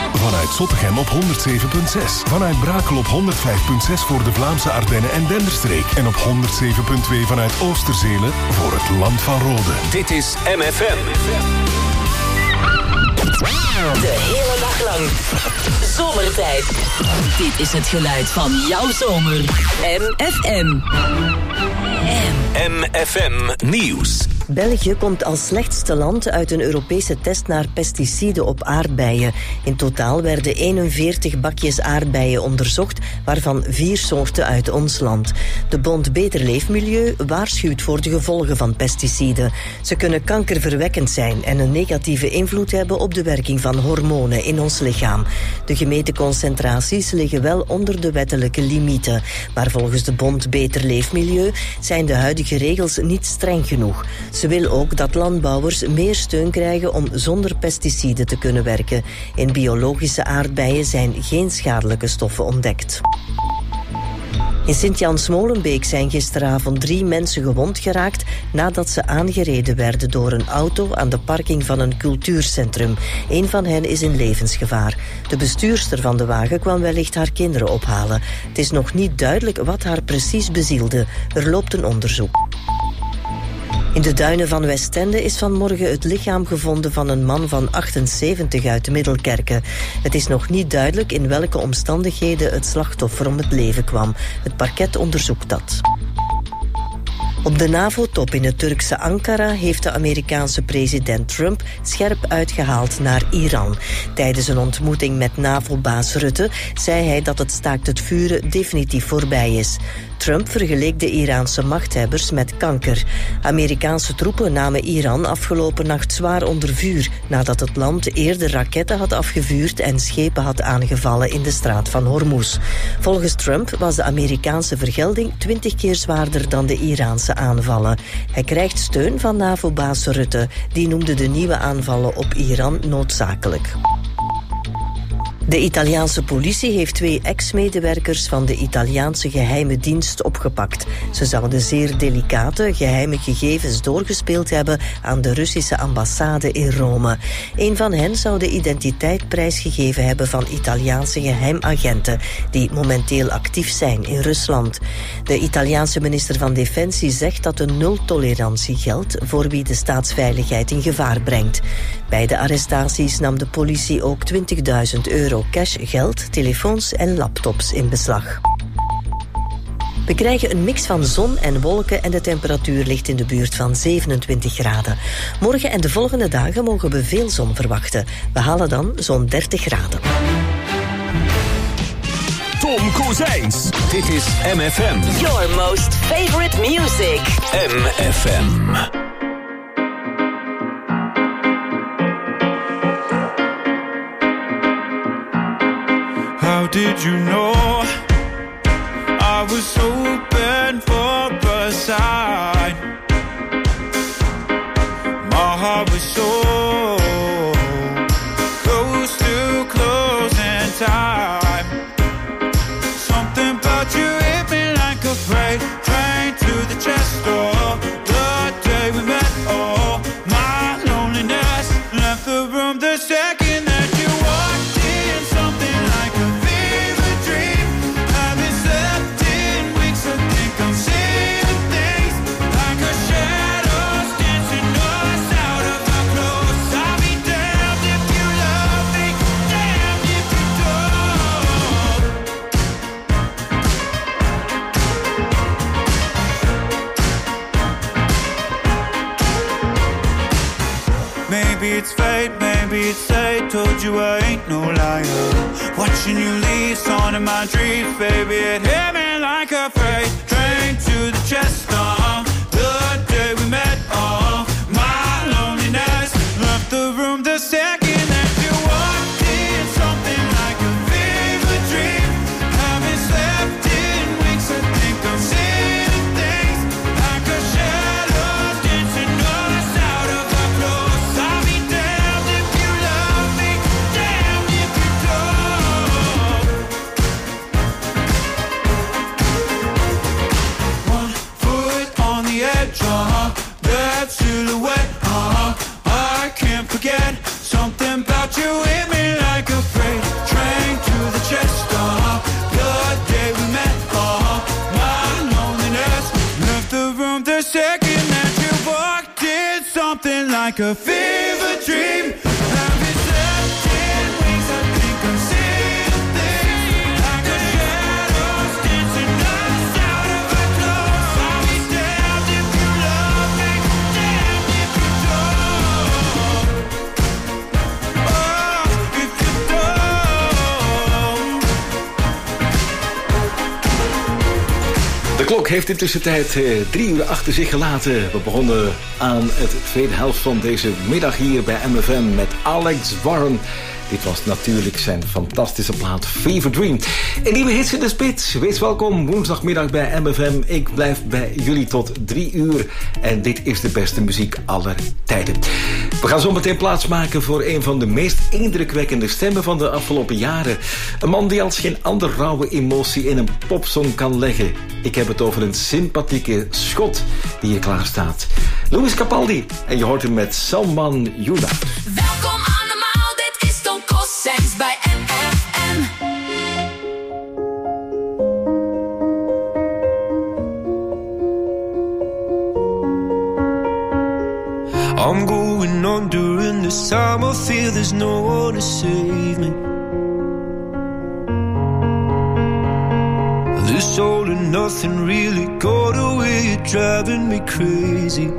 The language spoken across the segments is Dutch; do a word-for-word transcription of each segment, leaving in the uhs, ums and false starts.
Vanuit Zottegem op honderd zeven komma zes. Vanuit Brakel op honderd vijf komma zes voor de Vlaamse Ardennen en Denderstreek. En op honderd zeven komma twee vanuit Oosterzelen voor het Land van Rode. Dit is M F M. De hele dag lang. Zomertijd. Dit is het geluid van jouw zomer. M F M. M F M Nieuws. België komt als slechtste land uit een Europese test naar pesticiden op aardbeien. In totaal werden eenenveertig bakjes aardbeien onderzocht, waarvan vier soorten uit ons land. De Bond Beter Leefmilieu waarschuwt voor de gevolgen van pesticiden. Ze kunnen kankerverwekkend zijn en een negatieve invloed hebben op de werking van hormonen in ons lichaam. De gemeten concentraties liggen wel onder de wettelijke limieten. Maar volgens de Bond Beter Leefmilieu zijn de huidige regels niet streng genoeg. Ze wil ook dat landbouwers meer steun krijgen om zonder pesticiden te kunnen werken. In biologische aardbeien zijn geen schadelijke stoffen ontdekt. In Sint-Jans-Molenbeek zijn gisteravond drie mensen gewond geraakt nadat ze aangereden werden door een auto aan de parking van een cultuurcentrum. Een van hen is in levensgevaar. De bestuurster van de wagen kwam wellicht haar kinderen ophalen. Het is nog niet duidelijk wat haar precies bezielde. Er loopt een onderzoek. In de duinen van Westende is vanmorgen het lichaam gevonden van een man van achtenzeventig uit Middelkerke. Het is nog niet duidelijk in welke omstandigheden het slachtoffer om het leven kwam. Het parket onderzoekt dat. Op de NAVO-top in het Turkse Ankara heeft de Amerikaanse president Trump scherp uitgehaald naar Iran. Tijdens een ontmoeting met NAVO-baas Rutte zei hij dat het staakt het vuren definitief voorbij is. Trump vergeleek de Iraanse machthebbers met kanker. Amerikaanse troepen namen Iran afgelopen nacht zwaar onder vuur nadat het land eerder raketten had afgevuurd en schepen had aangevallen in de straat van Hormuz. Volgens Trump was de Amerikaanse vergelding twintig keer zwaarder dan de Iraanse aanvallen. Hij krijgt steun van NAVO-baas Rutte. Die noemde de nieuwe aanvallen op Iran noodzakelijk. De Italiaanse politie heeft twee ex-medewerkers van de Italiaanse geheime dienst opgepakt. Ze zouden zeer delicate, geheime gegevens doorgespeeld hebben aan de Russische ambassade in Rome. Een van hen zou de identiteit prijsgegeven hebben van Italiaanse geheimagenten die momenteel actief zijn in Rusland. De Italiaanse minister van Defensie zegt dat er nul-tolerantie geldt voor wie de staatsveiligheid in gevaar brengt. Bij de arrestaties nam de politie ook twintigduizend euro cash, geld, telefoons en laptops in beslag. We krijgen een mix van zon en wolken en de temperatuur ligt in de buurt van zevenentwintig graden. Morgen en de volgende dagen mogen we veel zon verwachten. We halen dan zo'n dertig graden. Tom Kozijns. Dit is M F M. Your most favorite music. M F M. How did you know I was hoping for a sign? My heart was so close to closing time. Something about you hit me like a freight train to the chest door. The day we met, oh, my loneliness left the room the second that you walked in. Something like a maybe it's fate, maybe it's fate. Told you I ain't no liar. Watching you leave, on in my dreams, baby. It hit me like a freight train to the chest. Uh, the day we met, oh, my loneliness left the room the second that you walked in. Something like a fever dream. Haven't slept in weeks. I think I'm seeing things like a shadow dancing us out of our clothes. I'll be damned if you love me, damned if you don't. One foot on the edge, uh-huh. That silhouette, uh-huh. I can't forget something about you hit me like a freight like a fever dream. Have its left-hand wings, I think I'm seeing things like a shadows dancing us out of our clothes. I'll be damned if you love me, damned if you don't. Oh, if you don't. De klok heeft intussen tijd uh, drie uur achter zich gelaten. We begonnen aan het tweede helft van deze middag hier bij M F M met Alex Warren. Dit was natuurlijk zijn fantastische plaat Fever Dream. Een nieuwe hits in de spits. Wees welkom woensdagmiddag bij M F M. Ik blijf bij jullie tot drie uur. En dit is de beste muziek aller tijden. We gaan zo meteen plaatsmaken voor een van de meest indrukwekkende stemmen van de afgelopen jaren. Een man die als geen ander rauwe emotie in een popsong kan leggen. Ik heb het over een sympathieke Schot die hier klaar staat. Louis Capaldi. En je hoort hem met Someone You Love. Welkom allemaal, dit is Stone Cold Saints bij M F M. I'm going on during this time. I feel there's no one to save me. This all and nothing really got away, you're driving me crazy.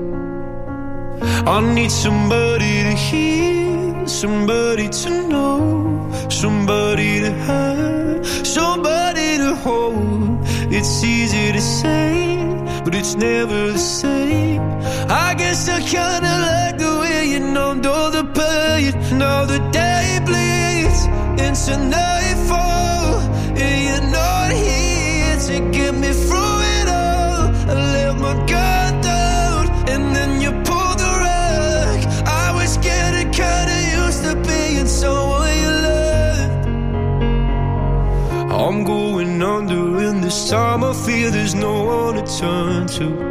I need somebody to hear, somebody to know, somebody to have, somebody to hold. It's easy to say, but it's never the same. I guess I kinda like the way you numbed all the pain. Now the day bleeds into nightfall, and you're not here to get me through it all. I let my guard down, and then you pulled the rug. I was getting kinda used to being someone you loved. I'm going under, and this time I feel there's no one to turn to.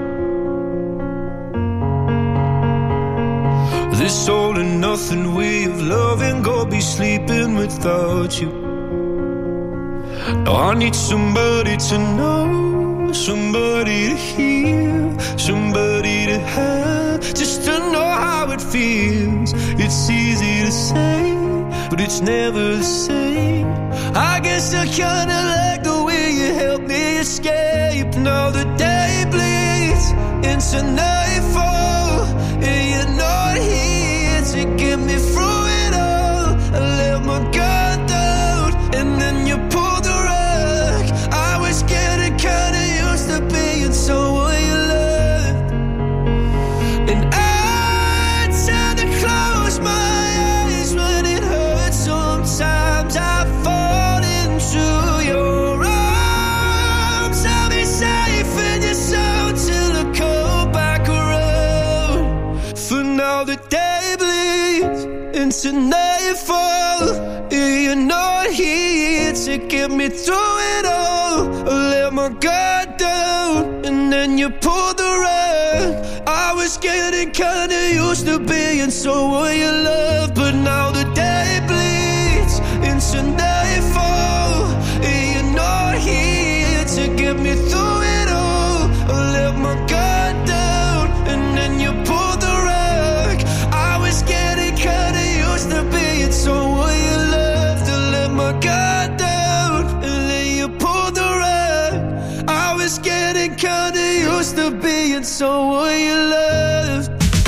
This all and nothing way of loving, go be sleeping without you. Now I need somebody to know, somebody to hear, somebody to have, just to know how it feels. It's easy to say, but it's never the same. I guess I kinda like the way you help me escape. Now the day bleeds into nightfall, and you're not here to get me through it all. I let my guard down, and then you pulled the rug. I was getting kinda used to being someone you loved, and I tend to close my eyes when it hurts. Sometimes I fall into your arms. I'll be safe in your soul till I come back around. For now the day bleeds into nightfall, and you're not here to get me through it all. I let my guard down, and then you pulled the rug. I was getting kinda used to being someone you love, but now the day bleeds into nightfall, and you're not here to get me through it all. I let my guard down, and then you pulled the rug. I was getting kinda used to being someone you loved. To let my guard down, and then you pulled the rug. I was getting kinda used to being someone you loved.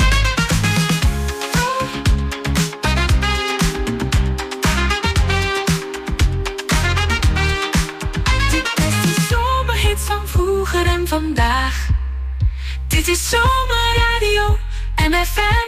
Dit is de zomerhit van vroeger en vandaag. Dit is Zomerradio M F M.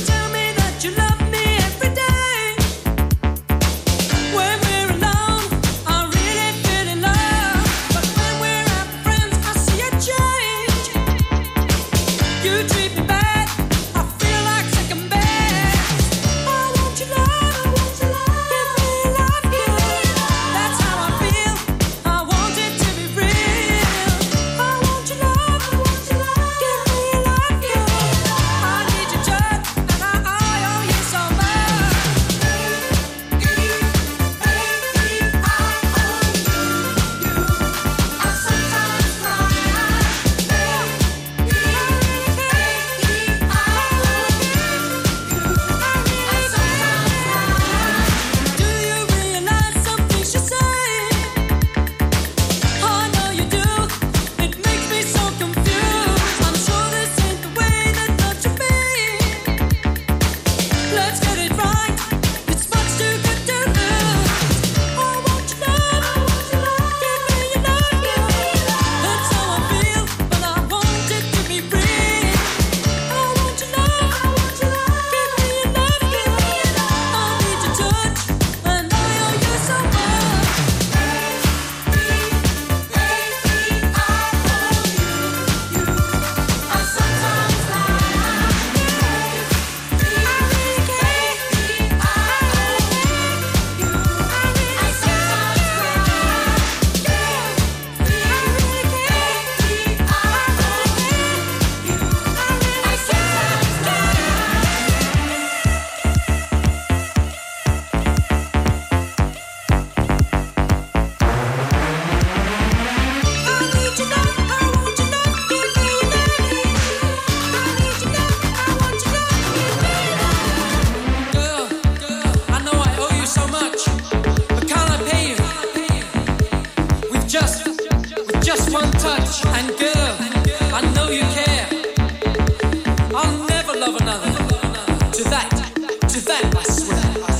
When we're alone, touch, and girl, I know you care. I'll never love another. To that, to that I swear.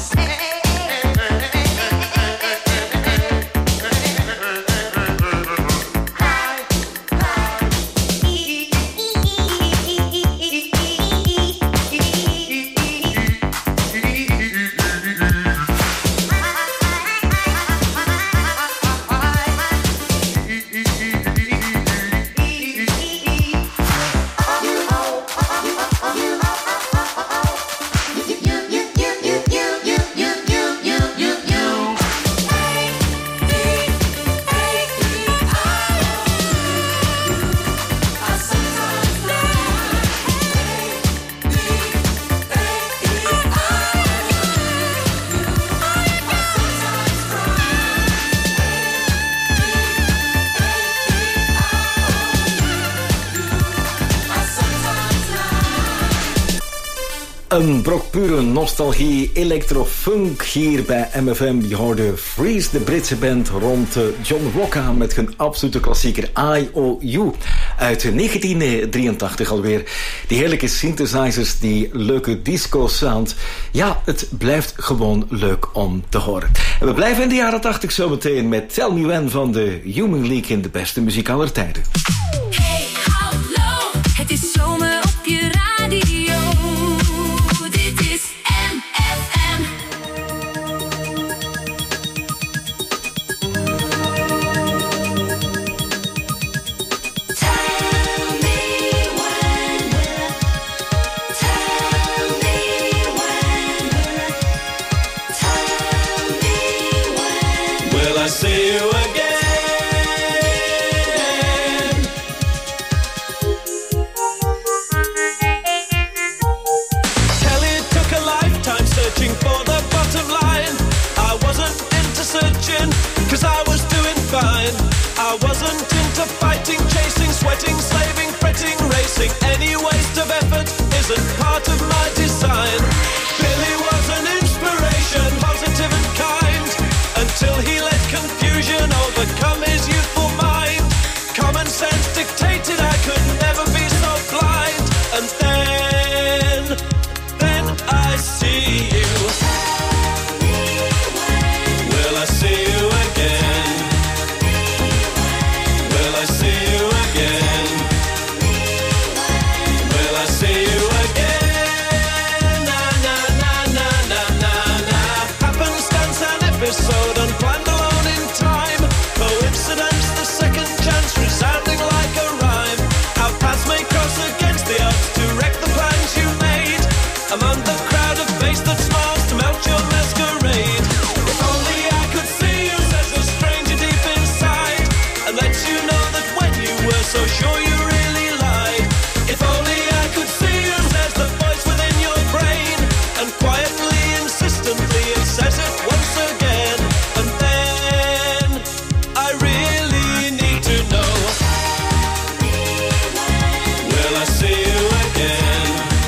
Een brok pure nostalgie, electrofunk hier bij M F M. Je hoorde Freeze, de Britse band rond John Rocca met hun absolute klassieker I O U uit negentien drieëntachtig alweer. Die heerlijke synthesizers, die leuke disco sound. Ja, het blijft gewoon leuk om te horen. En we blijven in de jaren tachtig zometeen met Tell Me When van de Human League in de beste muziek aller tijden. Hey, hallo, het is zomer op je radio. Sweating, slaving, fretting, racing. Any waste of effort isn't part of my design. Billy was an inspiration, positive and kind, until he let confusion overcome his youthful mind. Common sense dictated I could never be so blind. And then, then I see you. Will I see you again? Will I see you again? Will I see you again? Na na na na na na na. Happenstance an episode unplanned alone in time. Coincidence, the second chance resounding like a rhyme. Our paths may cross against the odds to wreck the plans you made. Among the crowd of face that smiles to melt your masquerade. If only I could see you, says the stranger deep inside, and lets you know that when you were so sure you really lied. If only I could see you, says the voice within your brain, and quietly, insistently it says it once again. And then I really need to know. Will I see you again?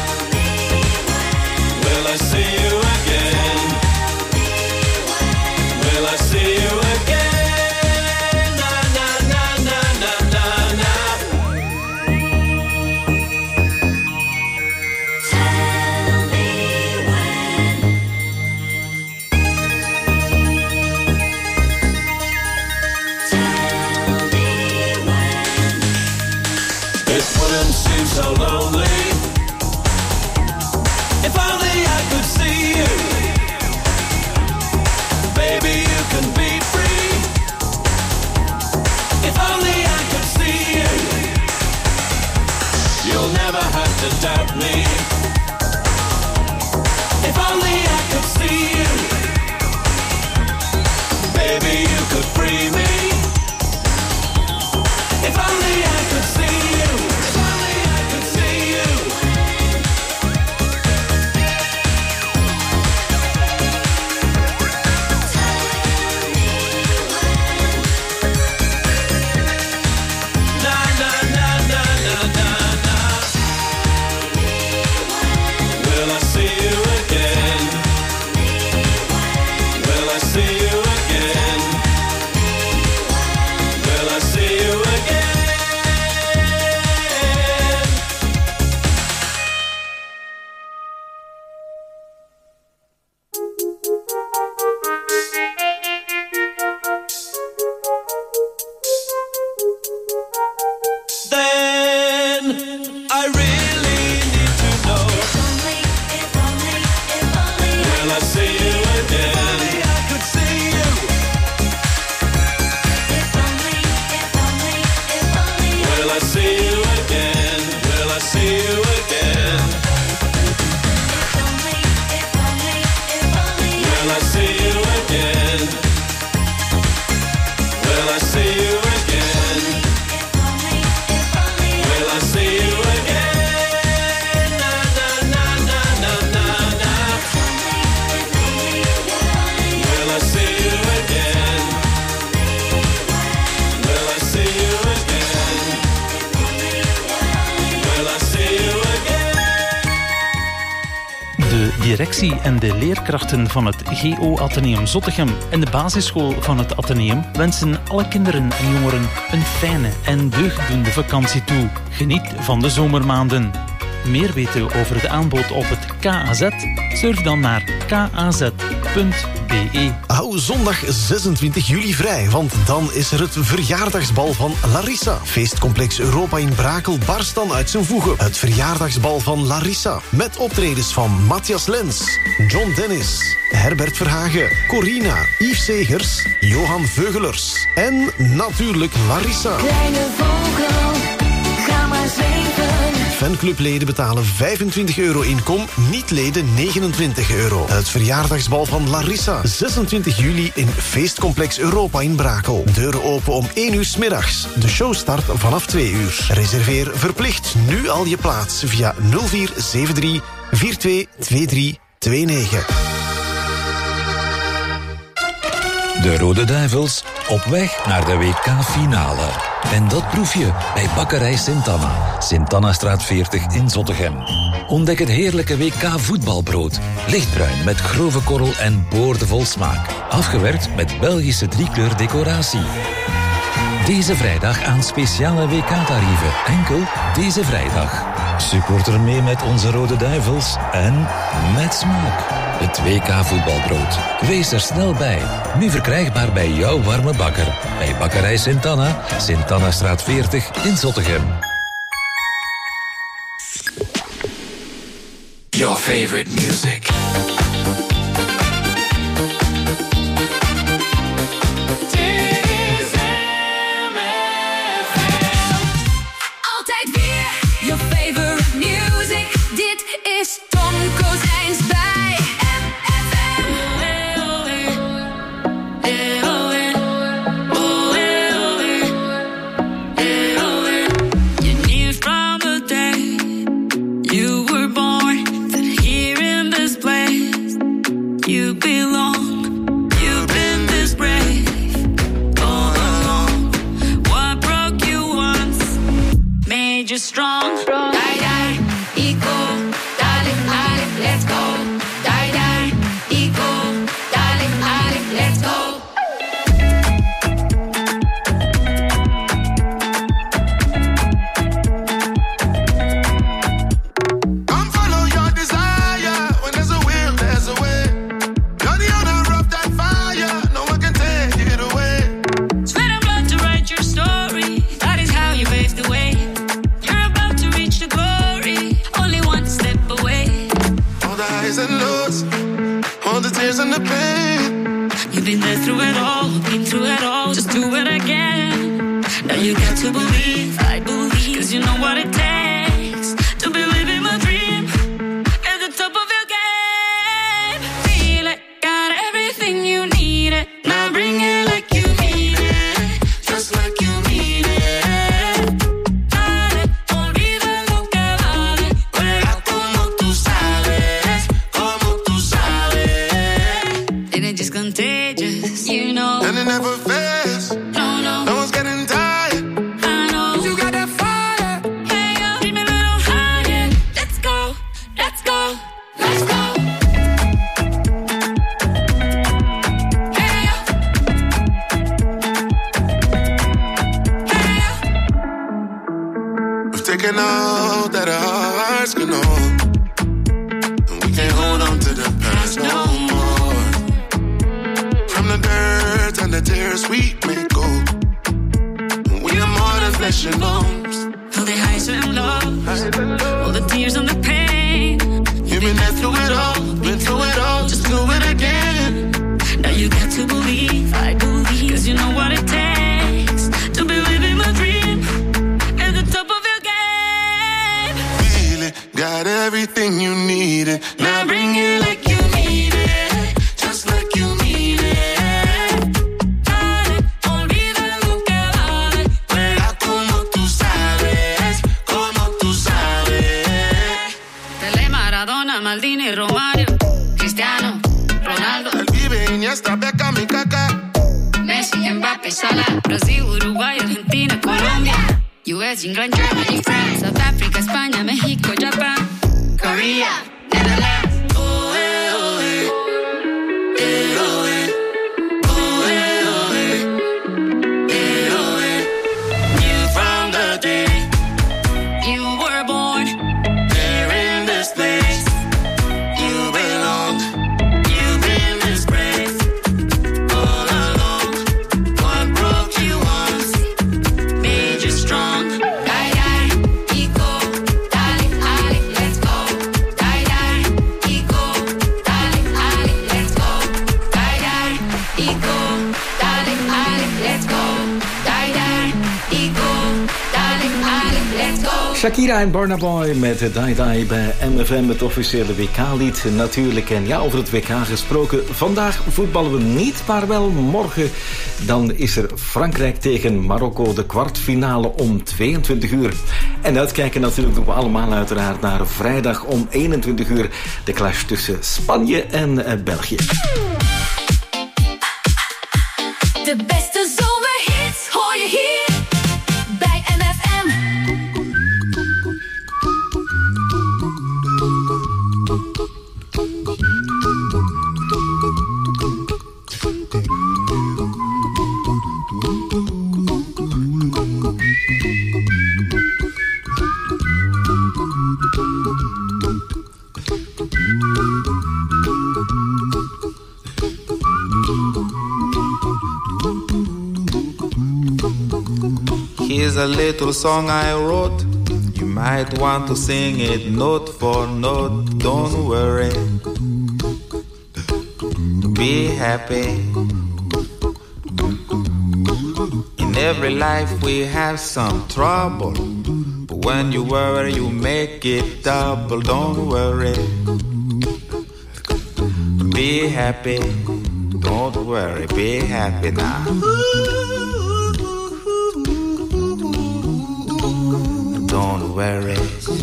Will I see you again? Will I see you again? Na na na na na na na. Tell me when. Tell me when. It wouldn't seem so lonely if only I could see you. Baby, you can be free. If only I could see you. You'll never have to doubt me. If only I could see you. Baby, you could free me. If only I could see you. If only I could see you. Na na na na na na na. Will I see you again? I really need to know. If only, if only, if only Will I see you again? If only I could see you. If only, if only, if only Will I see you again? Will I see you again? If only, if only, if only Will I see you again? Will I see you again? If only, if only Will I see you again? Na na na na na na na. Will I see you again? Will I see you again? Will I see you again? De directie en de leerkrachten van het G O Atheneum Zottegem en de basisschool van het Atheneum wensen alle kinderen en jongeren een fijne en deugddoende vakantie toe. Geniet van de zomermaanden. Meer weten over de aanbod op het K A Z? Surf dan naar k a z punt b e. Hou zondag zesentwintig juli vrij, want dan is er het verjaardagsbal van Larissa. Feestcomplex Europa in Brakel barst dan uit zijn voegen. Het verjaardagsbal van Larissa. Met optredens van Matthias Lens, John Dennis, Herbert Verhagen, Corina, Yves Segers, Johan Veugelers en natuurlijk Larissa. Kleine vogel, ga maar zweven. Fanclubleden betalen vijfentwintig euro inkom, niet-leden negenentwintig euro. Het verjaardagsbal van Larissa. zesentwintig juli in Feestcomplex Europa in Brakel. Deuren open om één uur 's middags. De show start vanaf twee uur. Reserveer verplicht nu al je plaats via nul vier zeven drie vier twee twee drie twee negen. De Rode Duivels op weg naar de W K-finale. En dat proef je bij Bakkerij Sint-Anna. Sint-Anna-straat veertig in Zottegem. Ontdek het heerlijke W K-voetbalbrood. Lichtbruin met grove korrel en boordevol smaak. Afgewerkt met Belgische driekleur decoratie. Deze vrijdag aan speciale W K-tarieven. Enkel deze vrijdag. Supporter mee met onze Rode Duivels en met smaak. Het W K-voetbalbrood. Wees er snel bij. Nu verkrijgbaar bij jouw warme bakker. Bij Bakkerij Sint-Anna, Sint-Anna-straat veertig in Zottegem. Your favorite music. Altijd weer your favorite music. Dit is Tom Kozijns bij M F M. You knew from the day you were born that here in this place you belong. You've been this brave all along. What broke you once made you strong. Die, die, eco, darling, darling, let's go. Die, die, eco, darling, darling, let's go. Come follow your desire. When there's a will, there's a way. You're the owner of that fire. No one can take it away. Sweat and blood to write your story. That is how you paved the way. You're about to reach the glory. Only one step away. All the highs and lows, all the tears and the pain. You've been there through it all, been through it all. Just do it again. Now you got to believe, I believe. Cause you know what it takes to be living my dream. At the top of your game. Feel it, got everything you need it. Now bring it like you mean it. Just like you mean it. Dale, olvida lo que vale. Juega como tú sabes, como tú sabes. And it's just contagious, you know. And it never fails. No, no, No one's getting tired. I know. You got that fire. Hey, yo, keep me a little higher. Let's go, let's go, let's go. Hey, yo. Hey, yo. We've taken all that our hearts can hold. And we can't hold on to the past no more. From the dirt and the tears we may go. We are more than flesh and bones. all the highs and lows, all the tears and the pain. You've been there through it all, been through it all, just do it again. Now you got to believe, I believe, cause you know what it takes to be living my dream at the top of your game. Feel it, got everything you needed. Now bring it like you need it, just like you need it. Dale, olvida lo que vale, juega como tú sabes, como tú sabes. Pelé, Maradona, Maldini, Romario, Cristiano, Ronaldo, El Pibe, Iniesta, Beckham y Kaká, Messi, Mbappé, Salah, Brasil, Uruguay, Argentina, Colombia, U S, England, Germany, France, South Africa, España, México, Japan, Korea, Netherlands. oh eh, oh eh, eh, oh eh, oh eh, oh eh, eh, oh eh. You from the day you were born, There in this place, you belong. you've been disgraced All along, what broke you once made you strong. Die, die, ego, dale, ale, let's go. Die, die, ego, dale, ale, let's go. Die, die, ego, dale, ale, let's go. Die, die, ego, dale, ale, let's go. Shakira en Burna Boy met Die Die bij M F M, het officiële W K-lied natuurlijk. En ja, over het W K gesproken. Vandaag voetballen we niet, maar wel morgen. Dan is er Frankrijk tegen Marokko, de kwartfinale om tweeëntwintig uur. En uitkijken natuurlijk doen we allemaal uiteraard naar vrijdag om eenentwintig uur. De clash tussen Spanje en eh, België. De beste zomerhits hoor je hier bij M F M. Here's a little song I wrote. You might want to sing it note for note. Don't worry, be happy. In every life we have some trouble, but when you worry you make it double. Don't worry, be happy. Don't worry, be happy now. Don't worry,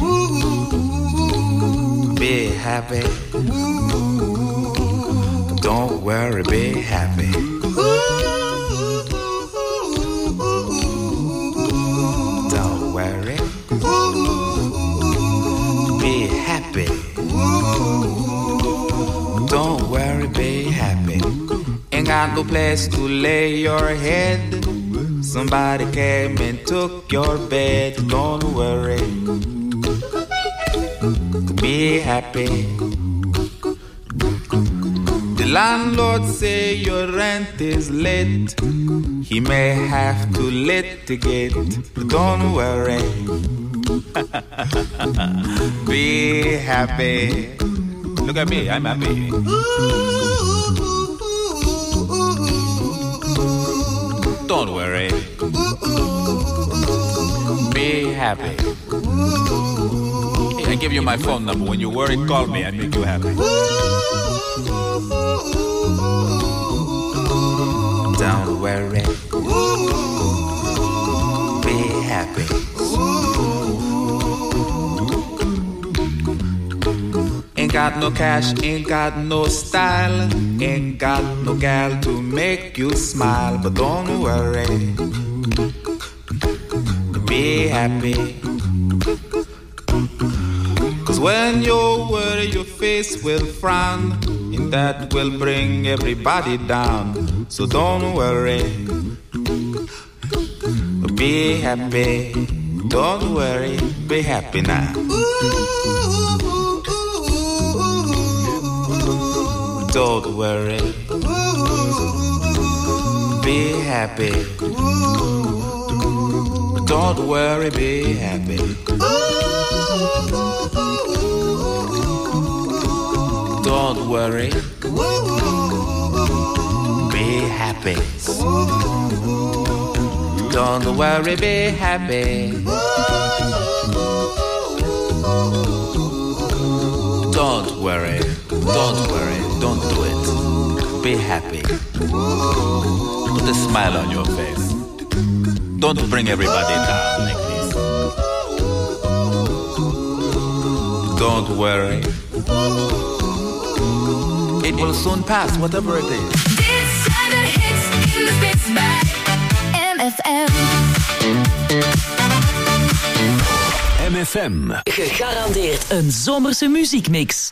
be happy. Don't worry, be happy. Don't worry, be happy. Don't worry, be happy. Ain't got no place to lay your head. Somebody came and took your bed. Don't worry, be happy. The landlord say your rent is late. He may have to litigate. Don't worry, be happy. Look at me, I'm happy. Don't worry, be happy. Hey, I give you my phone number. When you're worried, call me. I make you happy. Don't worry, be happy. Ain't got no cash, ain't got no style, ain't got no gal to make you smile. But don't worry, be happy. Cause when you worry your face will frown, and that will bring everybody down. So don't worry, be happy. Don't worry, be happy now. Don't worry, be happy. Don't worry, be happy. Don't worry. Be happy. Don't worry, be happy. Don't worry. Don't worry. Don't do it. Be happy. Put a smile on your face. Don't bring everybody down like this. Don't worry. It will soon pass, whatever it is. Dit zijn de hits in de spits bij M F M. M F M. Gegarandeerd een zomerse muziekmix.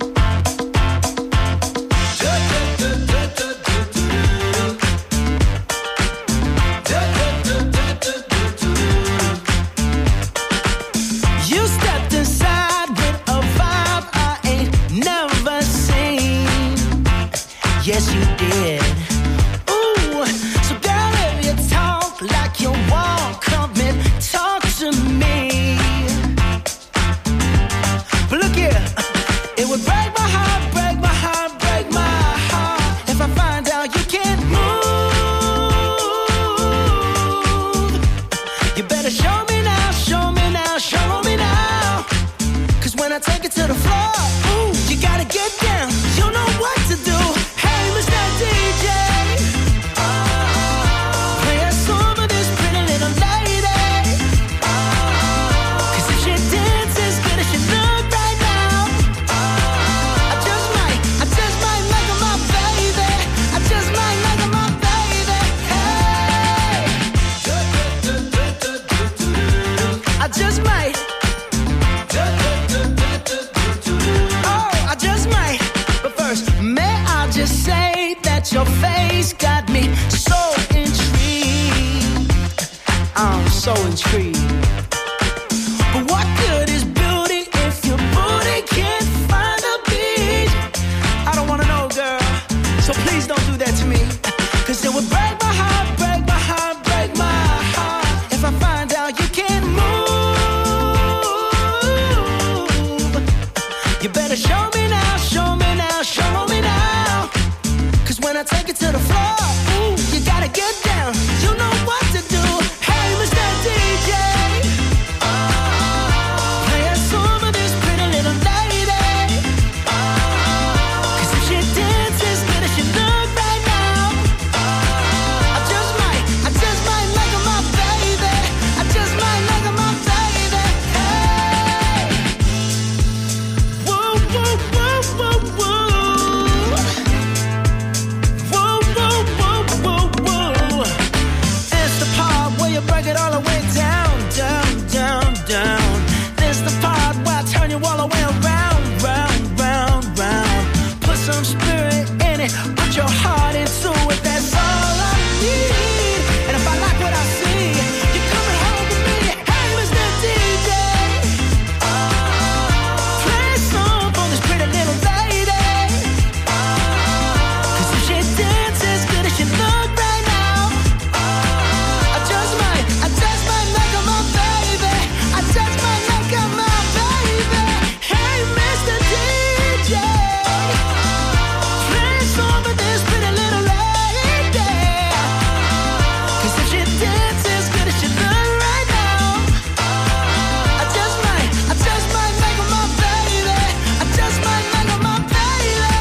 Yes, you did. Ooh, so girl, if you talk like you want, come and talk to me. But look here, it would break my heart, break my heart, break my heart if I find out you can't move. You better show me now, show me now, show me now. 'Cause when I take it to the floor, ooh, you gotta get down. You know what to do. D J, oh, play a song for this pretty little lady. Oh, 'cause if she dances good as she look right now, oh, I just might, I just might make her my baby. I just might make her my baby. Hey, I just might. Oh, I just might. But first, may I just say that your face got me so intrigued. I'm so intrigued. But what good is beauty if your booty can't find a beat? I don't wanna know, girl, so please don't do that to me. 'Cause it would break my heart, break my heart, break my heart if I find out you can't move. You better show me now, show me now, show me now. When I take it to the floor, ooh, you gotta get down. You know what to do. Hey, Mister D J, oh, play a song for this pretty little lady. Oh, 'cause if she dances good as she look right now, oh, I just might, I just might make her my baby. I just might make her my baby. Hey, woo, woo, woo, woo, woo. Break it all the way down, down, down, down. This the part where I turn you all the way around, round, round, round. Put some spirit in it, put your heart into it. That's all I need. And if I like what I see, you're coming home with me. Hey, Mister D J, oh, play a song for this pretty little lady. Oh, 'cause if she dances good as she look right now, oh, I just might. I just might make her my baby. I just might make her my baby. Hey, Mister D J, play a song for this pretty little lady. 'Cause if she dances good as she look right now, I just might, I just might make her my baby. I just might make her my baby.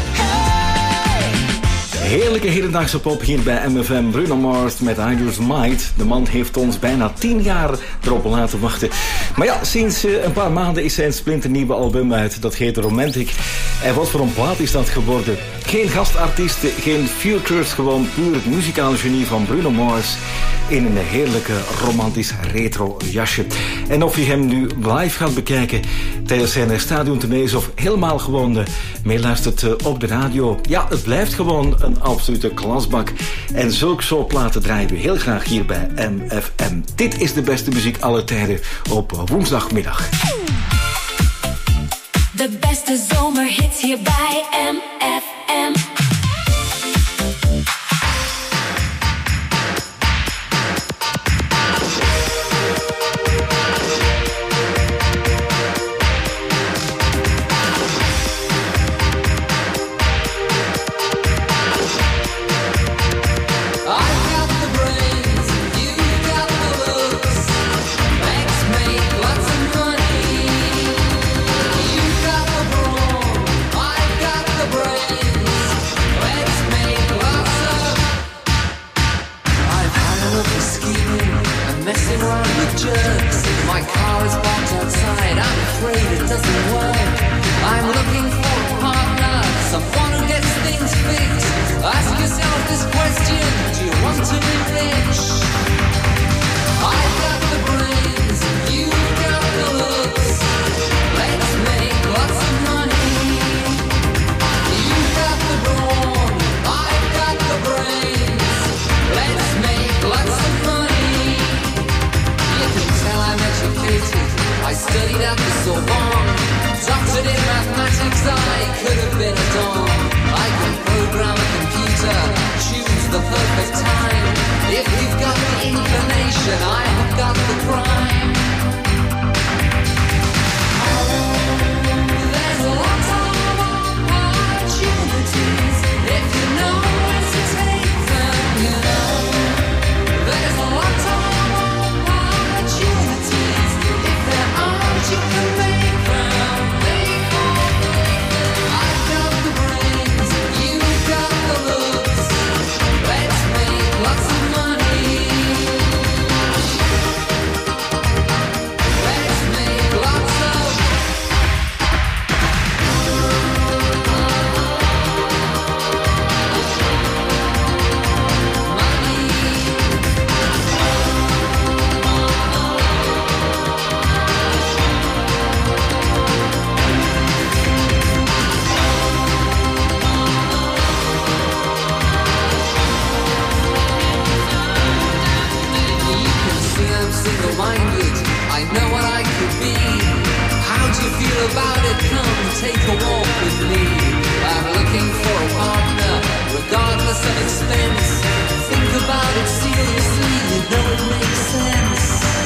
Hey. Heerlijke hedendaagse pop hier bij M F M. Bruno Mars met I Just Might. De man heeft ons bijna tien jaar erop laten wachten. Maar ja, sinds uh, een paar maanden is zijn splinternieuwe album uit. Dat heet Romantic. En wat voor een plaat is dat geworden? Geen gastartiesten, geen features, gewoon puur het muzikale genie van Bruno Mars in een heerlijke romantisch retro jasje. En of je hem nu live gaat bekijken tijdens zijn stadiontournees of helemaal gewoon uh, meeluistert uh, op de radio. Ja, het blijft gewoon een absolute klasbak. En zulke soort platen draaien we heel graag hier bij M F M. Dit is de beste muziek aller tijden op woensdagmiddag. De beste zomerhits hier bij M F M. take a walk with me. I'm looking for a partner, regardless of expense. Think about it seriously, you know it makes sense.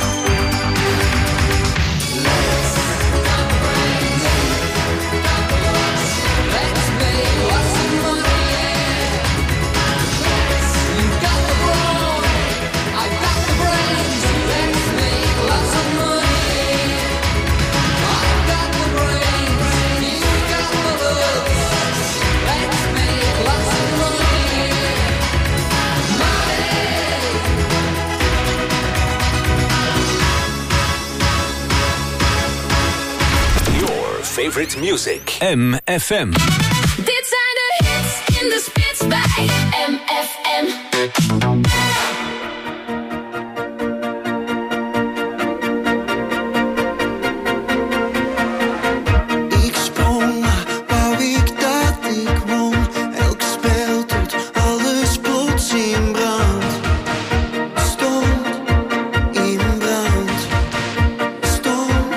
Let's got the brains, got the looks. Let's make lots of money, yeah. You got the brawn, I got the brains. Let's make lots of money. I got the brains, you got the looks. Let's make lots of money. Money. Your favorite music. M F M. Dit zijn de hits in de spits bij M F M. Ik sprong, maar wou ik dat ik won. Elk spel tot alles plots in brand stond, in brand stond.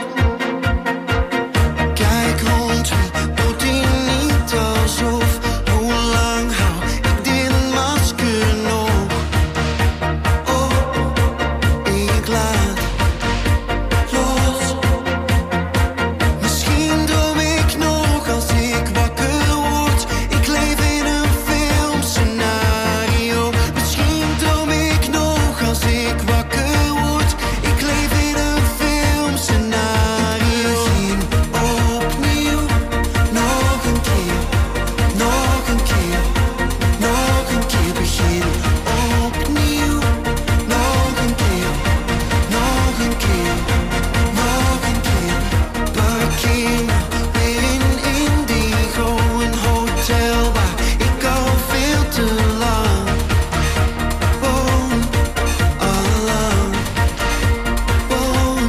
Kijk rond, wie doet hier niet alsof? Hoe lang hou ik dit masker nog? Oh, ik laat los. Misschien droom ik nog als ik wakker word. Ik leef in een filmscenario. Misschien droom ik nog als ik wakker word. Ik leef in een filmscenario. Begin opnieuw, nog een keer, nog een keer, nog een keer. Begin opnieuw, nog een keer, nog een keer, nog een keer. Parkeer me weer in Indigo, een hotel waar ik al veel te lang woon, allang woon.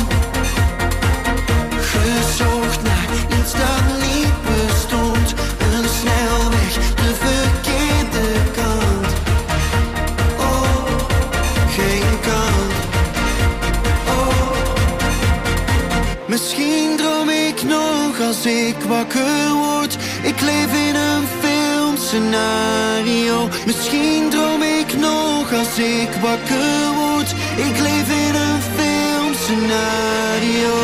Gezocht naar iets dat niet bestond, een snelweg, de verkeerde kant. Oh, geen kant. Oh, misschien droom ik nog als ik wakker word. Ik leef in een filmscenario. Misschien droom ik nog als ik wakker word. Ik leef in een filmscenario.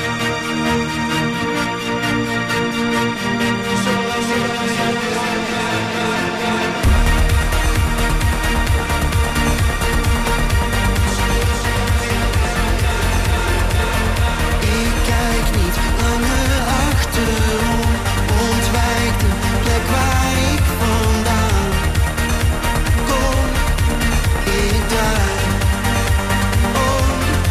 Ik kijk niet langer achterom, ontwijk de plek waar ik vandaan kom. Ik draai om.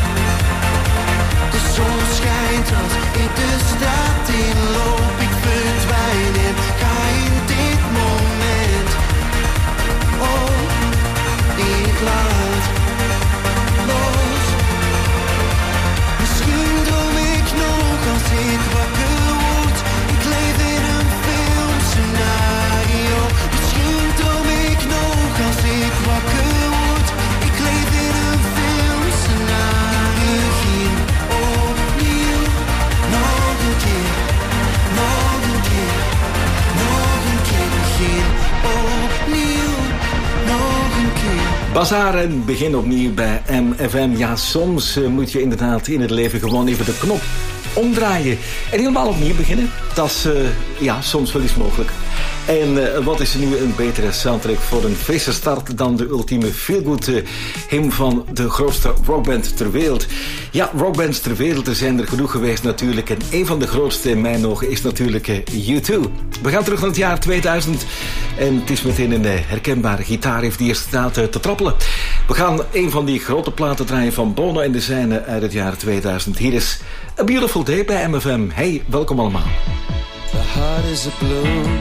De zon schijnt als ik de straat inloop. Ik verdwijn en ga in dit moment. Oh, ik laat los. Misschien droom ik nog als ik wakker word. Ik leef in een filmscenario. Misschien droom ik nog als ik wakker word. Ik leef in een filmscenario. Begin opnieuw, nog een keer, nog een keer, nog een keer. Begin opnieuw, nog een keer. Bazaar en begin opnieuw bij M F M. Ja, soms eh, moet je inderdaad in het leven gewoon even de knop omdraaien. En helemaal opnieuw beginnen. Dat is, eh, ja, soms wel eens mogelijk. En eh, wat is er nu een betere soundtrack voor een frisse start dan de ultieme feelgood eh, hymn van de grootste rockband ter wereld. Ja, rockbands ter wereld, er zijn er genoeg geweest natuurlijk. En een van de grootste in mijn ogen is natuurlijk eh, U twee. We gaan terug naar het jaar tweeduizend. En het is meteen een eh, herkenbare gitaarriff die hier staat eh, te trappelen. We gaan een van die grote platen draaien van Bono en de zijne uit het jaar tweeduizend. Hier is A Beautiful Day bij M F M. Hey, welkom allemaal. The heart is a balloon,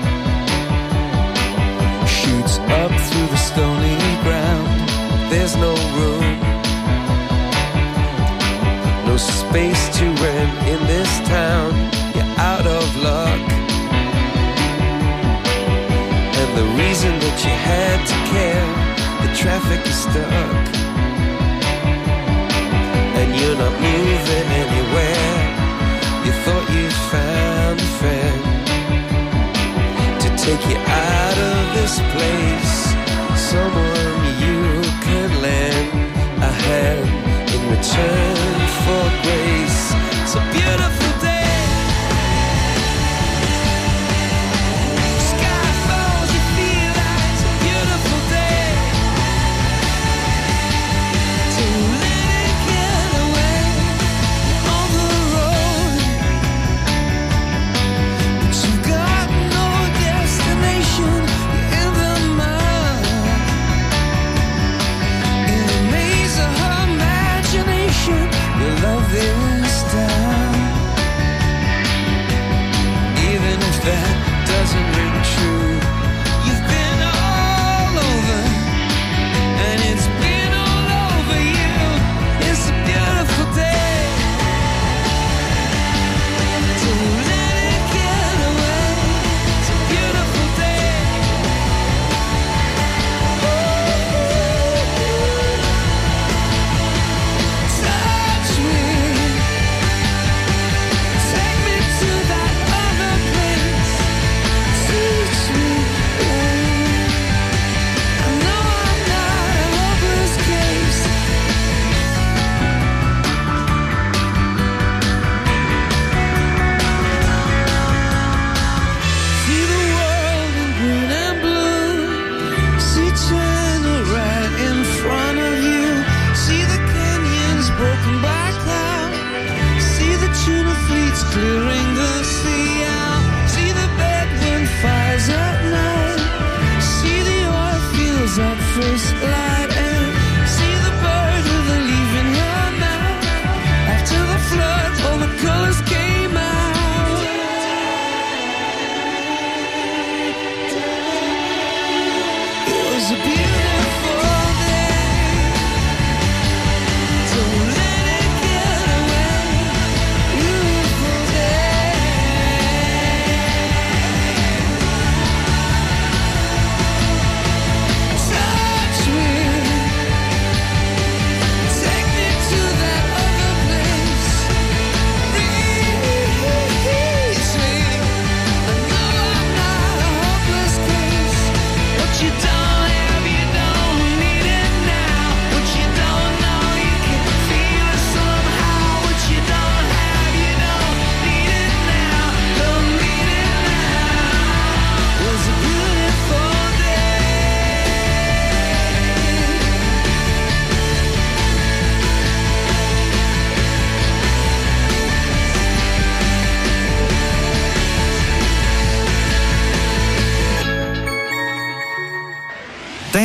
shoots up through the stony ground. There's no room, no space to rent in this town. You're out of luck, and the reason that you had to care, the traffic is stuck, and you're not moving anywhere. You thought you'd found a friend.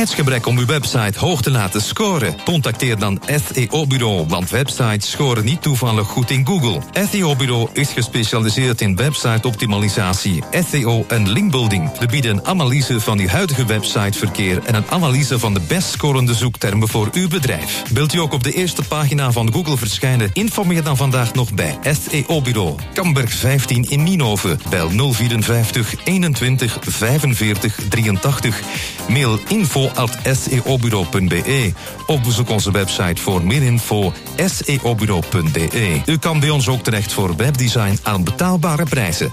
tijdsgebrek om uw website hoog te laten scoren? Contacteer dan S E O-bureau, want websites scoren niet toevallig goed in Google. S E O-bureau is gespecialiseerd in website-optimalisatie, S E O en linkbuilding. We bieden een analyse van uw huidige websiteverkeer en een analyse van de best scorende zoektermen voor uw bedrijf. Wilt u ook op de eerste pagina van Google verschijnen? Informeer dan vandaag nog bij S E O-bureau. Kamberg vijftien in Nienhoven. Bel nul vierenvijftig eenentwintig vijfenveertig drieëntachtig. Mail info at s e o bureau punt b e of bezoek onze website voor meer info s e o bureau punt b e. U kan bij ons ook terecht voor webdesign aan betaalbare prijzen.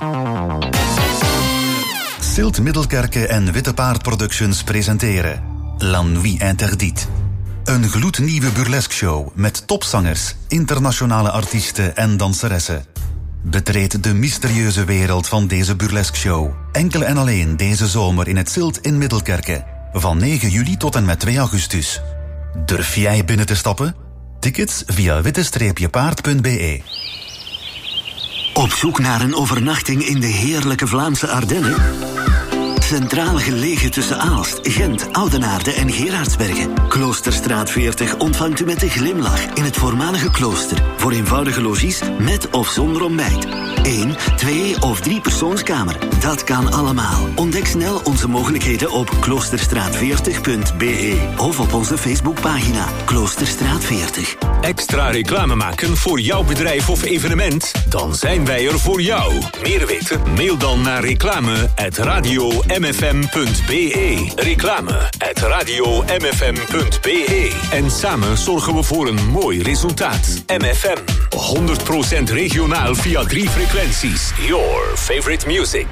Silt Middelkerke en Witte Paard Productions presenteren La Nuit Interdite. Een gloednieuwe burlesque show met topzangers, internationale artiesten en danseressen. Betreed de mysterieuze wereld van deze burlesque show. Enkel en alleen deze zomer in het Silt in Middelkerke. Van negen juli tot en met twee augustus. Durf jij binnen te stappen? Tickets via witte paard punt b e. Op zoek naar een overnachting in de heerlijke Vlaamse Ardennen? Centraal gelegen tussen Aalst, Gent, Oudenaarde en Gerardsbergen. Kloosterstraat veertig ontvangt u met een glimlach in het voormalige klooster. Voor eenvoudige logies met of zonder ontbijt. Eén, twee of drie persoonskamer. Dat kan allemaal. Ontdek snel onze mogelijkheden op kloosterstraat veertig punt b e of op onze Facebookpagina Kloosterstraat veertig. Extra reclame maken voor jouw bedrijf of evenement? Dan zijn wij er voor jou. Meer weten? Mail dan naar reclame at radio m f m punt b e. Reclame at radio m f m punt b e. En samen zorgen we voor een mooi resultaat. M F M, honderd procent regionaal via drie frequenties. Your favorite music.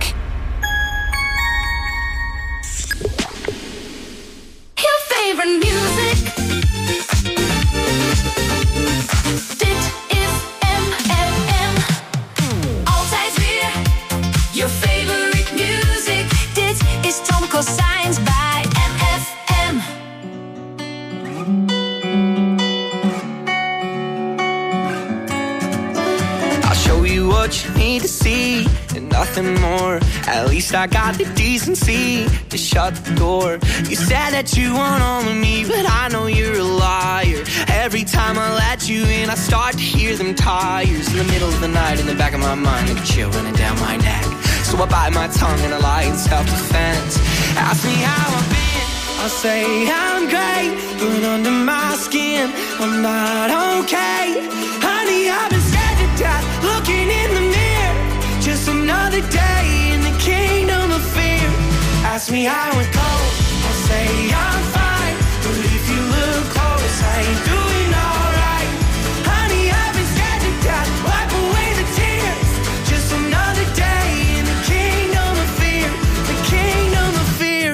Your favorite music. Dit is M F M. Altijd weer. Your favorite music. Dit is Tom Cossijns bij M F M. I'll show you what you need to see and nothing more. At least I got the decency to shut the door. You said that you want all of me, but I know you're a liar. Every time I let you in, I start to hear them tires in the middle of the night in the back of my mind, like a chill running down my neck. So I bite my tongue and I lie in self-defense. Ask me how I've been, I'll say I'm great, but under my skin, I'm not okay. Honey, I've been scared to death, looking in the mirror. Just another day in the kingdom of fear. Ask me how it goes, I'll say I'm fine, but if you look close, I ain't doing alright. Honey, I've been scared to death, wipe away the tears. Just another day in the kingdom of fear, the kingdom of fear.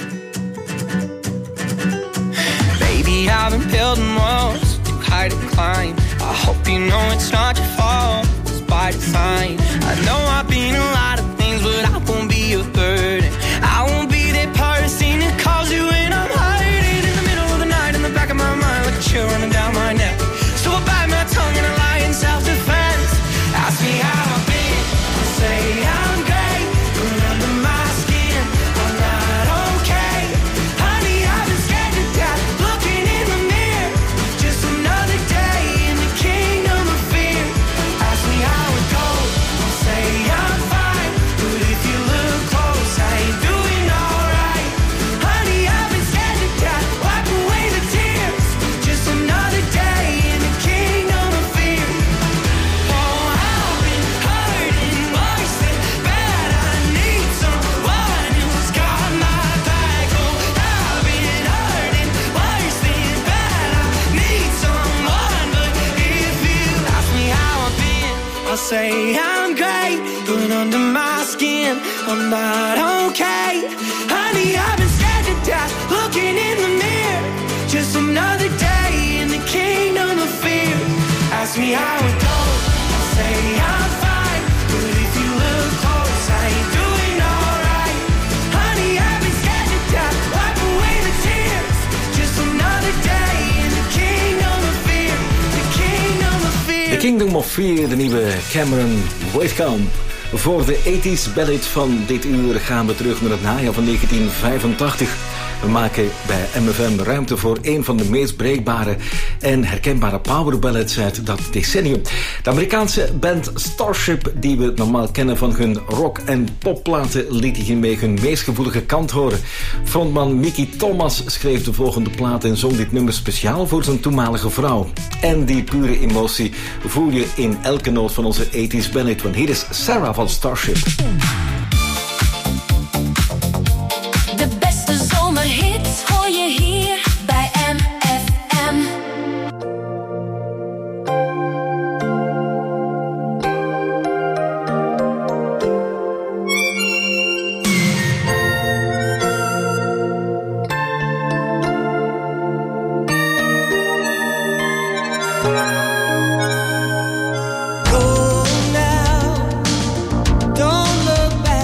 Baby, I've been building walls too high to climb. I hope you know it's not your fault, it's by design. I know I've been a lot of things, but I won't be a burden. I won't be that person who calls you when I'm hiding in the middle of the night in the back of my mind, like a chill running down my neck. So I bite my tongue and I lie in self-defense. Ask me how I've been, I say I'm great, but under my skin, I'm not okay. Honey, I've been scared to death, looking in the mirror. Just another day in the kingdom of fear. Ask me how it goes, I'll say I'm fine, but if you look close, I ain't doing alright. Honey, I've been scared to death, wipe away the tears. Just another day in the kingdom of fear. Oh, I've been hurting worse than bad. I need someone who's got my back. Oh, I've been hurting worse than bad. I need someone, but if you ask me how I've been, I'll say I'm great, but under my skin, I'm not okay. Honey, I've been scared to death, looking in the mirror. Just another day in the kingdom of fear. Ask me how it goes, I'll say I'm fine, but if you look close, I ain't doing alright. Honey, I've been scared to death, wipe away the tears. Just another day in the kingdom of fear, the kingdom of fear. The Kingdom of Fear, de nieuwe Cameron Waitkamp. Voor de eighties ballad van dit uur gaan we terug naar het najaar van negentien vijfentachtig. We maken bij M F M ruimte voor een van de meest breekbare en herkenbare powerballads uit dat decennium. De Amerikaanse band Starship, die we normaal kennen van hun rock- en popplaten, liet hiermee hun meest gevoelige kant horen. Frontman Mickey Thomas schreef de volgende plaat en zong dit nummer speciaal voor zijn toenmalige vrouw. En die pure emotie voel je in elke noot van onze eighties ballad. Want hier is Sarah van Starship. De beste zomerhits hoor je hier bij M F M. Go now, don't look back.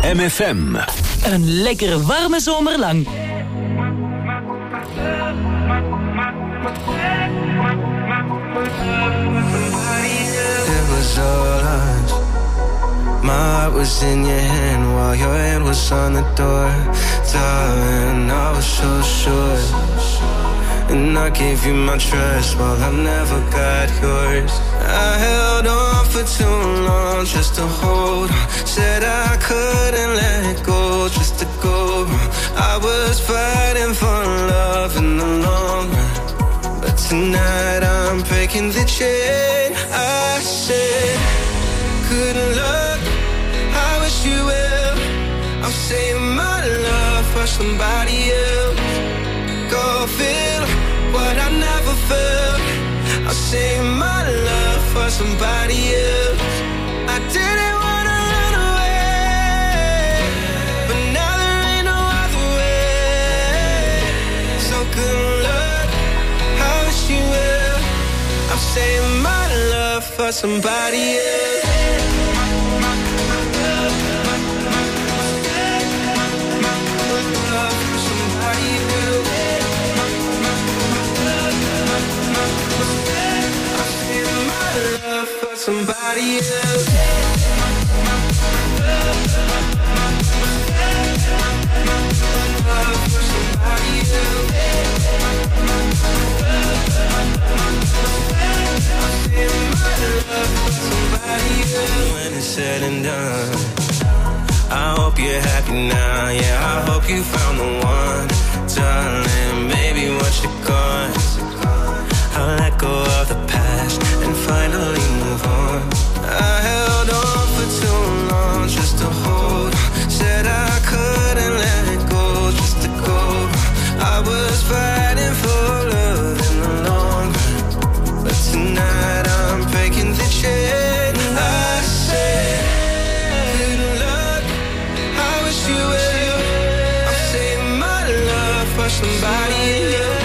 M F M. Een lekkere warme zomer lang. It was all us. My heart was in your hand while your hand was on the door. Darling, I was so sure. And I gave you my trust while I never got yours. I held on for too long just to hold on. Said I couldn't let go just to go. I was fighting for love in the long run. But tonight I'm breaking the chain. I said, good luck, I wish you well. I'm saving my love for somebody else. Go feel what I never felt. I'll save my love for somebody else. I didn't wanna run away, but now there ain't no other way. So good luck, I wish you well. I'm saving my love for somebody else. Somebody else. When it's said and done, I hope you're happy now. Yeah, I hope you found the one, darling. Baby, once you're gone, I'll let go of the past and finally move on. I held on for too long just to hold on. Said I couldn't let go just to go. I was fighting for love in the long run, but tonight I'm breaking the chain. I said, good luck, I wish you well. I'm saving my love for somebody else.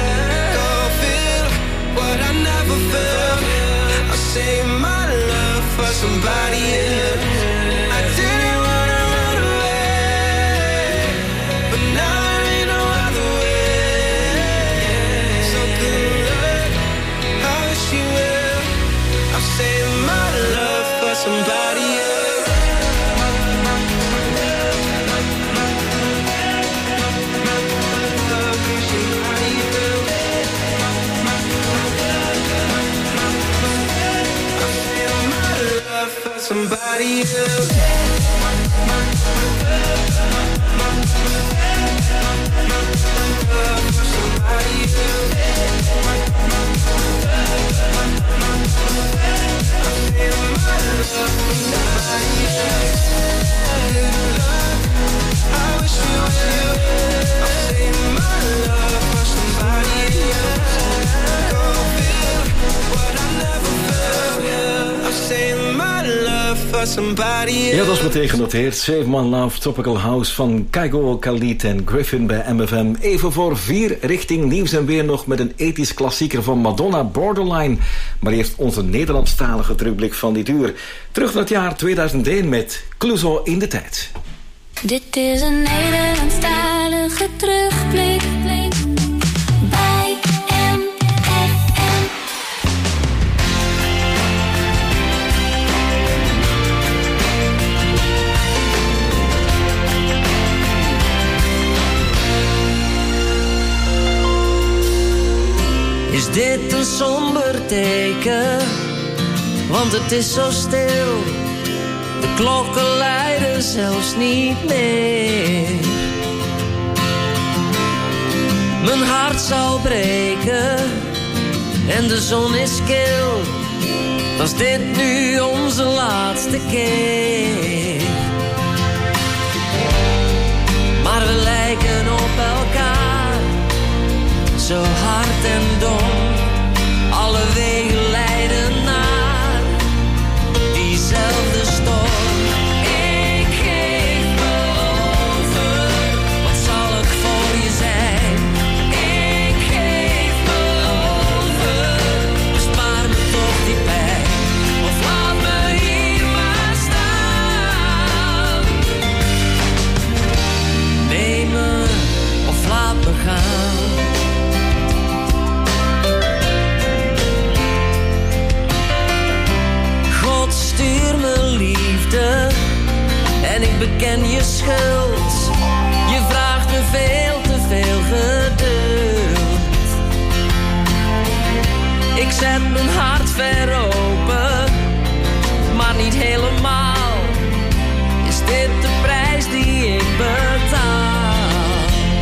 Save my love for somebody else. I didn't wanna run away, but now there ain't no other way. So good luck, I wish you well. I'm saving my love for somebody else. Somebody else. I wish you well. I'm saving my love for somebody else. Go feel what I never felt. I'm saving my love for somebody else. Ja, dat is meteen genoteerd. Save My Love, Tropical House van Kygo, Khalid en Griffin bij M F M. Even voor vier richting nieuws en weer nog met een ethisch klassieker van Madonna, Borderline. Maar eerst onze Nederlandstalige terugblik van dit uur. Terug naar het jaar tweeduizend één met Clouseau in de tijd. Dit is een Nederlandstalige terugblik bij M F M. Is dit een somber teken? Want het is zo stil. De klokken luiden zelfs niet meer. Mijn hart zal breken en de zon is kil. Was dit nu onze laatste keer? Maar we lijken op elkaar, zo hard en dom. Alle wegen leiden naar diezelfde storm. Ik geef me over, wat zal ik voor je zijn? Ik geef me over, bespaar me toch die pijn. Of laat me hier maar staan. ben je schuld. Je vraagt me veel te veel geduld. Ik zet mijn hart ver open, maar niet helemaal. Is dit de prijs die ik betaal?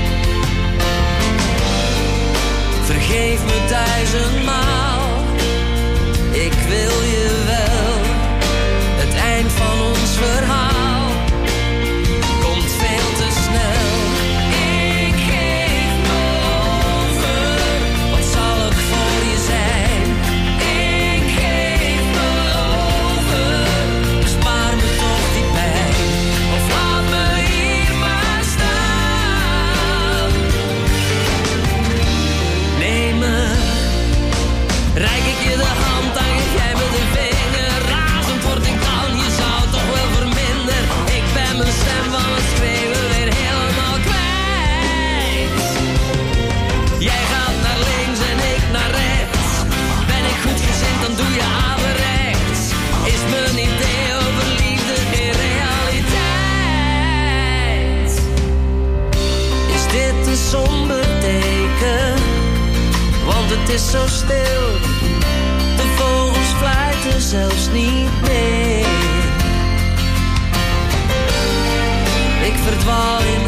Vergeef me duizendmaal, ik wil je wel. Het eind van ons verhaal komt veel te snel. Ik geef me over, wat zal ik voor je zijn? Ik geef me over, bespaar me toch die pijn. Of laat me hier maar staan. Neem me, reik ik je de hand, dan geef jij me de vinger. Razend word ik dan, je zou toch wel verminderen. Ik ben mijn stem van het schreeuwen weer helemaal kwijt. Jij gaat naar links en ik naar rechts. Ben ik goed gezind, dan doe je averechts. Is mijn idee over liefde geen realiteit? Is dit een somber teken? Want het is zo stil. De vogels fluiten zelfs niet meer. Ik verdwaal in